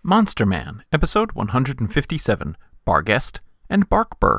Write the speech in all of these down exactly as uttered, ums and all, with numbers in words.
Monster Man, episode one hundred fifty-seven, Barghest and Barkbur.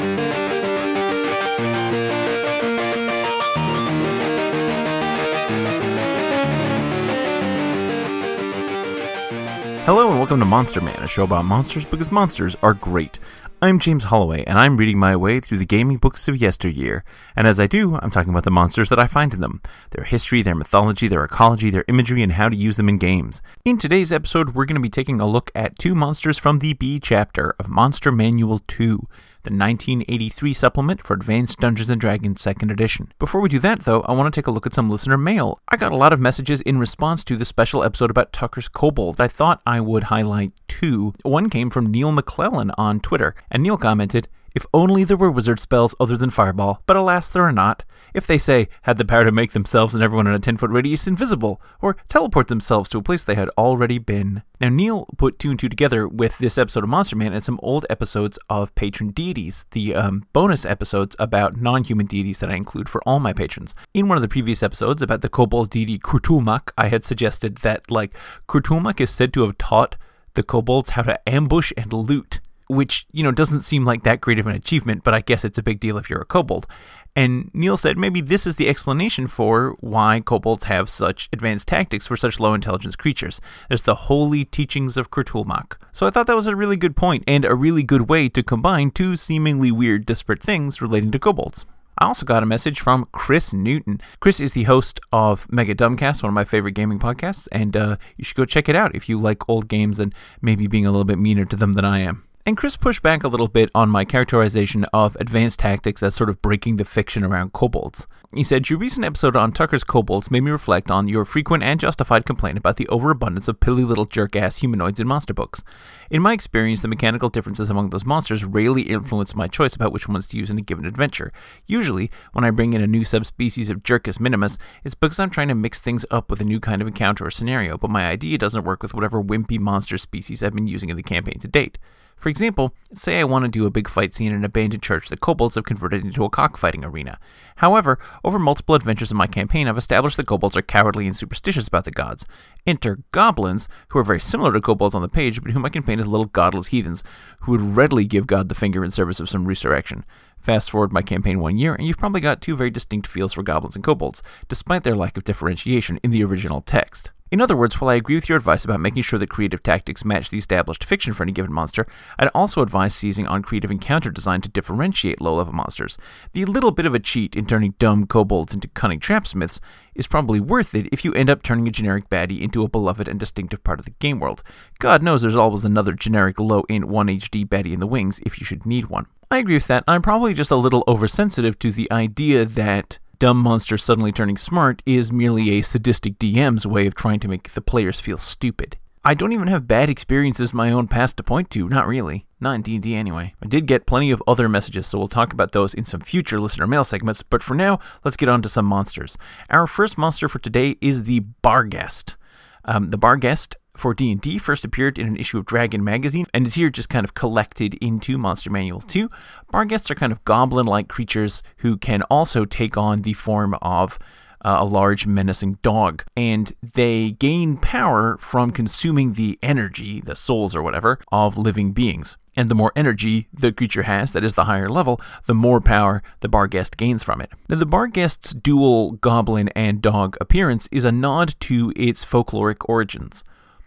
Hello and welcome to Monster Man, a show about monsters because monsters are great. I'm James Holloway, and I'm reading my way through the gaming books of yesteryear. And as I do, I'm talking about the monsters that I find in them, their history, their mythology, their ecology, their imagery, and how to use them in games. In today's episode, we're going to be taking a look at two monsters from the B chapter of Monster Manual two, the nineteen eighty-three supplement for Advanced Dungeons and Dragons second Edition. Before we do that, though, I want to take a look at some listener mail. I got a lot of messages in response to the special episode about Tucker's Kobold. I thought I would highlight two. One came from Neil McClellan on Twitter, and Neil commented, "If only there were wizard spells other than Fireball, but alas there are not. If they say, had the power to make themselves and everyone in a ten-foot radius invisible, or teleport themselves to a place they had already been." Now, Neil put two and two together with this episode of Monster Man and some old episodes of Patron Deities, the um, bonus episodes about non-human deities that I include for all my patrons. In one of the previous episodes about the kobold deity Kurtulmak, I had suggested that, like, Kurtulmak is said to have taught the kobolds how to ambush and loot, which, you know, doesn't seem like that great of an achievement, but I guess it's a big deal if you're a kobold. And Neil said maybe this is the explanation for why kobolds have such advanced tactics for such low intelligence creatures. There's the holy teachings of Kurtulmak. So I thought that was a really good point and a really good way to combine two seemingly weird, disparate things relating to kobolds. I also got a message from Chris Newton. Chris is the host of Mega Dumbcast, one of my favorite gaming podcasts, and uh, you should go check it out if you like old games and maybe being a little bit meaner to them than I am. And Chris pushed back a little bit on my characterization of advanced tactics as sort of breaking the fiction around kobolds. He said, "Your recent episode on Tucker's Kobolds made me reflect on your frequent and justified complaint about the overabundance of pilly little jerk-ass humanoids in monster books. In my experience, the mechanical differences among those monsters rarely influence my choice about which ones to use in a given adventure. Usually, when I bring in a new subspecies of Jerkus minimus, it's because I'm trying to mix things up with a new kind of encounter or scenario, but my idea doesn't work with whatever wimpy monster species I've been using in the campaign to date. For example, say I want to do a big fight scene in an abandoned church that kobolds have converted into a cockfighting arena. However, over multiple adventures in my campaign, I've established that kobolds are cowardly and superstitious about the gods. Enter goblins, who are very similar to kobolds on the page, but whom I can paint as little godless heathens, who would readily give God the finger in service of some resurrection. Fast forward my campaign one year, and you've probably got two very distinct feels for goblins and kobolds, despite their lack of differentiation in the original text. In other words, while I agree with your advice about making sure that creative tactics match the established fiction for any given monster, I'd also advise seizing on creative encounter design to differentiate low-level monsters. The little bit of a cheat in turning dumb kobolds into cunning trapsmiths is probably worth it if you end up turning a generic baddie into a beloved and distinctive part of the game world. God knows there's always another generic low-int one H D baddie in the wings if you should need one. I agree with that. I'm probably just a little oversensitive to the idea that dumb monsters suddenly turning smart is merely a sadistic D M's way of trying to make the players feel stupid. I don't even have bad experiences in my own past to point to, not really. Not in D and D anyway. I did get plenty of other messages, so we'll talk about those in some future listener mail segments, but for now, let's get on to some monsters. Our first monster for today is the Barghest. Um, the Barghest for D and D first appeared in an issue of Dragon magazine, and is here just kind of collected into Monster Manual two. Barghests are kind of goblin-like creatures who can also take on the form of uh, a large menacing dog, and they gain power from consuming the energy, the souls or whatever, of living beings. And the more energy the creature has, that is the higher level, the more power the Barghest gains from it. Now, the Barghest's dual goblin and dog appearance is a nod to its folkloric origins.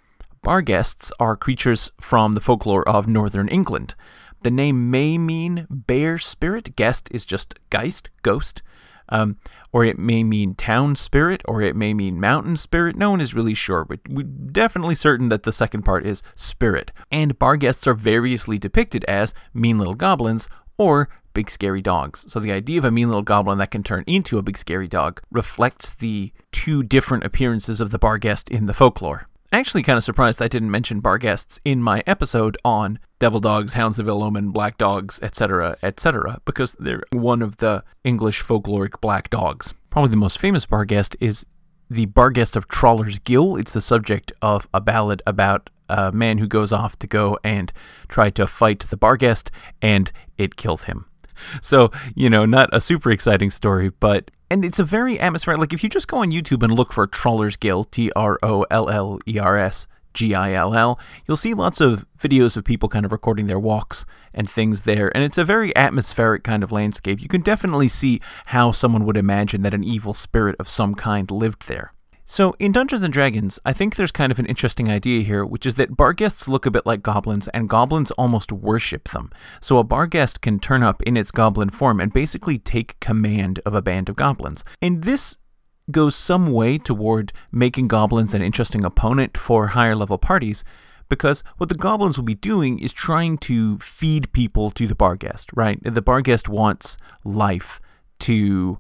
Barghests are creatures from the folklore of northern England. The name may mean bear spirit. Guest is just Geist, ghost. Um, or it may mean town spirit, or it may mean mountain spirit. No one is really sure, but we're definitely certain that the second part is spirit. And Barghests are variously depicted as mean little goblins or big scary dogs. So the idea of a mean little goblin that can turn into a big scary dog reflects the two different appearances of the Barghest in the folklore. Actually kind of surprised I didn't mention Barghests in my episode on devil dogs, hounds of ill omen, black dogs, et cetera, et cetera, because they're one of the English folkloric black dogs. Probably the most famous Barghest is the Barghest of Trawler's Gill. It's the subject of a ballad about a man who goes off to go and try to fight the Barghest, and it kills him. So, you know, not a super exciting story, but And it's a very atmospheric, like if you just go on YouTube and look for Trawler's Gill, T R O L L E R S G I L L. You'll see lots of videos of people kind of recording their walks and things there, and it's a very atmospheric kind of landscape. You can definitely see how someone would imagine that an evil spirit of some kind lived there. So in Dungeons and Dragons, I think there's kind of an interesting idea here, which is that Barghests look a bit like goblins, and goblins almost worship them. So a Barghest can turn up in its goblin form and basically take command of a band of goblins. And this goes some way toward making goblins an interesting opponent for higher level parties, because what the goblins will be doing is trying to feed people to the Barghest, right? The Barghest wants life to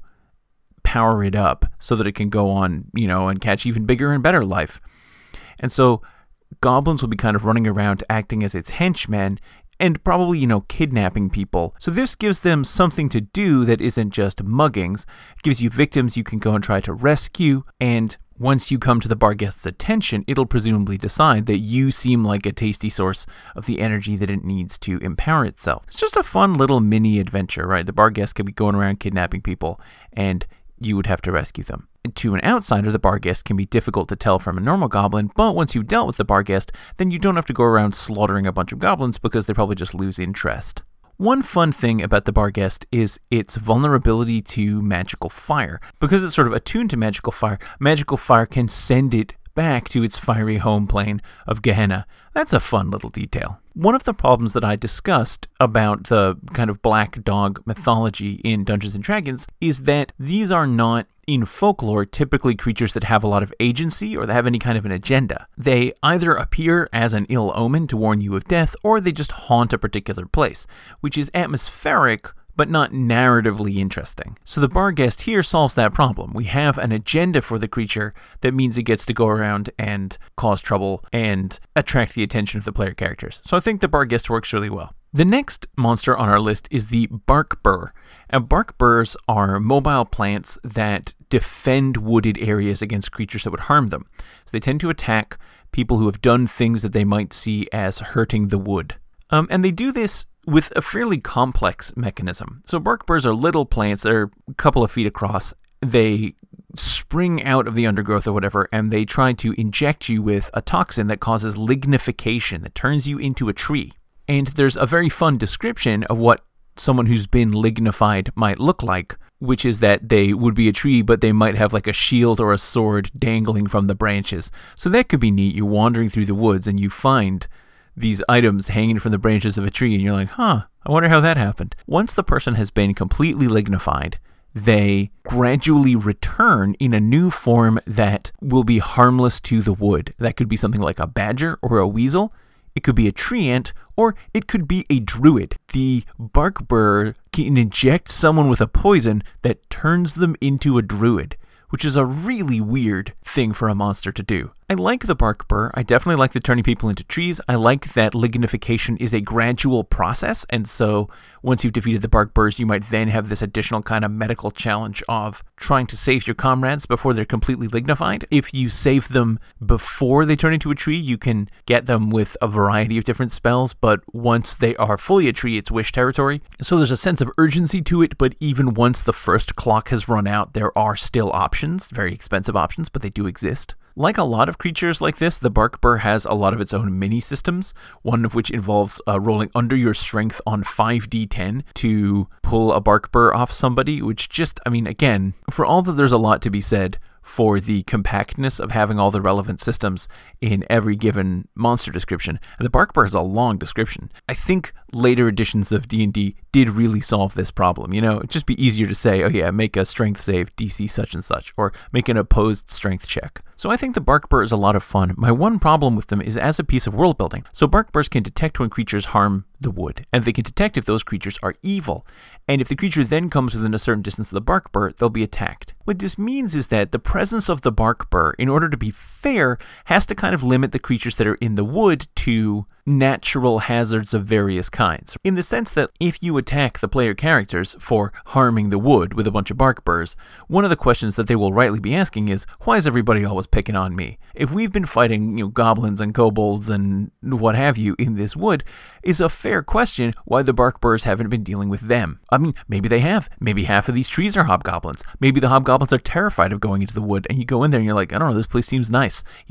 power it up so that it can go on, you know, and catch even bigger and better life. And so goblins will be kind of running around acting as its henchmen and probably, you know, kidnapping people. So this gives them something to do that isn't just muggings. It gives you victims you can go and try to rescue, and once you come to the Barghest's attention, it'll presumably decide that you seem like a tasty source of the energy that it needs to empower itself. It's just a fun little mini adventure, right? The Barghest could be going around kidnapping people, and you would have to rescue them. To an outsider, the Barghest can be difficult to tell from a normal goblin, but once you've dealt with the Barghest, then you don't have to go around slaughtering a bunch of goblins because they probably just lose interest. One fun thing about the Barghest is its vulnerability to magical fire. Because it's sort of attuned to magical fire, magical fire can send it back to its fiery home plane of Gehenna. That's a fun little detail. One of the problems that I discussed about the kind of black dog mythology in Dungeons and Dragons is that these are not, in folklore, typically creatures that have a lot of agency or that have any kind of an agenda. They either appear as an ill omen to warn you of death, or they just haunt a particular place, which is atmospheric but not narratively interesting. So the Barghest here solves that problem. We have an agenda for the creature that means it gets to go around and cause trouble and attract the attention of the player characters. So I think the Barghest works really well. The next monster on our list is the bark burr. And bark burrs are mobile plants that defend wooded areas against creatures that would harm them. So they tend to attack people who have done things that they might see as hurting the wood. Um, and they do this with a fairly complex mechanism. So bark burrs are little plants that are a couple of feet across. They spring out of the undergrowth or whatever, and they try to inject you with a toxin that causes lignification, that turns you into a tree. And there's a very fun description of what someone who's been lignified might look like, which is that they would be a tree, but they might have like a shield or a sword dangling from the branches. So that could be neat. You're wandering through the woods and you find these items hanging from the branches of a tree, and you're like, huh, I wonder how that happened. Once the person has been completely lignified, they gradually return in a new form that will be harmless to the wood. That could be something like a badger or a weasel. It could be a tree ant, or it could be a druid. The bark burr can inject someone with a poison that turns them into a druid, which is a really weird thing for a monster to do. I like the bark burr. I definitely like the turning people into trees. I like that lignification is a gradual process, and so once you've defeated the bark burrs, you might then have this additional kind of medical challenge of trying to save your comrades before they're completely lignified. If you save them before they turn into a tree, you can get them with a variety of different spells, but once they are fully a tree, it's wish territory. So there's a sense of urgency to it, but even once the first clock has run out, there are still options, very expensive options, but they do exist. Like a lot of creatures like this, the bark burr has a lot of its own mini systems, one of which involves uh, rolling under your strength on five d ten to pull a bark burr off somebody, which just, I mean, again, for all that there's a lot to be said for the compactness of having all the relevant systems in every given monster description. And the bark burr is a long description. I think later editions of D and D did really solve this problem. You know, it'd just be easier to say, oh yeah, make a strength save, D C such and such, or make an opposed strength check. So I think the bark burr is a lot of fun. My one problem with them is as a piece of world building. So bark burrs can detect when creatures harm the wood, and they can detect if those creatures are evil. And if the creature then comes within a certain distance of the bark burr, they'll be attacked. What this means is that the presence of the bark burr, in order to be fair, has to kind of limit the creatures that are in the wood to natural hazards of various kinds. In the sense that if you attack the player characters for harming the wood with a bunch of bark burrs, one of the questions that they will rightly be asking is, why is everybody always picking on me? If we've been fighting, you know, goblins and kobolds and what have you in this wood, is a fair question why the bark burrs haven't been dealing with them. I mean, maybe they have. Maybe half of these trees are hobgoblins. Maybe the hobgoblins are terrified of going into the wood, and you go in there and you're like, I don't know, this place seems nice. Yeah,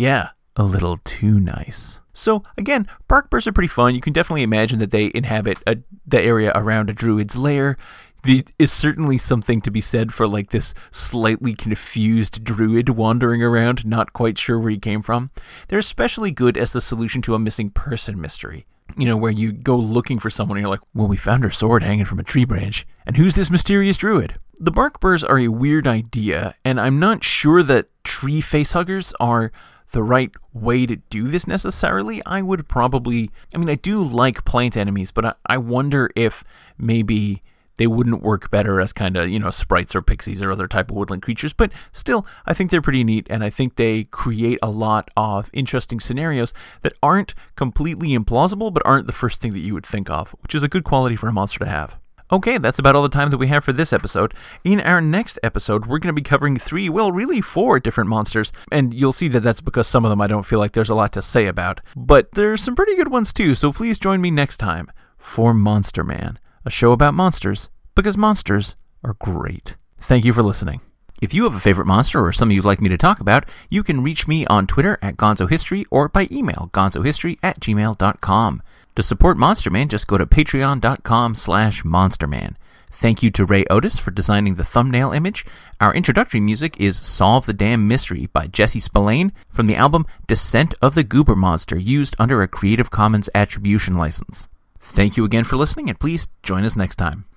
a little too nice. So again, Barkburrs are pretty fun. You can definitely imagine that they inhabit a, the area around a druid's lair. There is certainly something to be said for like this slightly confused druid wandering around, not quite sure where he came from. They're especially good as the solution to a missing person mystery. You know, where you go looking for someone and you're like, well, we found her sword hanging from a tree branch, and who's this mysterious druid? The Barkburrs are a weird idea, and I'm not sure that tree facehuggers are the right way to do this necessarily. I would probably, I mean, I do like plant enemies, but I, I wonder if maybe they wouldn't work better as kind of, you know, sprites or pixies or other type of woodland creatures. But still, I think they're pretty neat, and I think they create a lot of interesting scenarios that aren't completely implausible, but aren't the first thing that you would think of, which is a good quality for a monster to have. Okay, that's about all the time that we have for this episode. In our next episode, we're going to be covering three, well, really four different monsters, and you'll see that that's because some of them I don't feel like there's a lot to say about. But there's some pretty good ones too, so please join me next time for Monster Man, a show about monsters, because monsters are great. Thank you for listening. If you have a favorite monster or something you'd like me to talk about, you can reach me on Twitter at GonzoHistory or by email, gonzohistory at gmail dot com. To support Monster Man, just go to patreon.com slash monsterman. Thank you to Ray Otis for designing the thumbnail image. Our introductory music is Solve the Damn Mystery by Jesse Spillane from the album Descent of the Goober Monster, used under a Creative Commons Attribution license. Thank you again for listening, and please join us next time.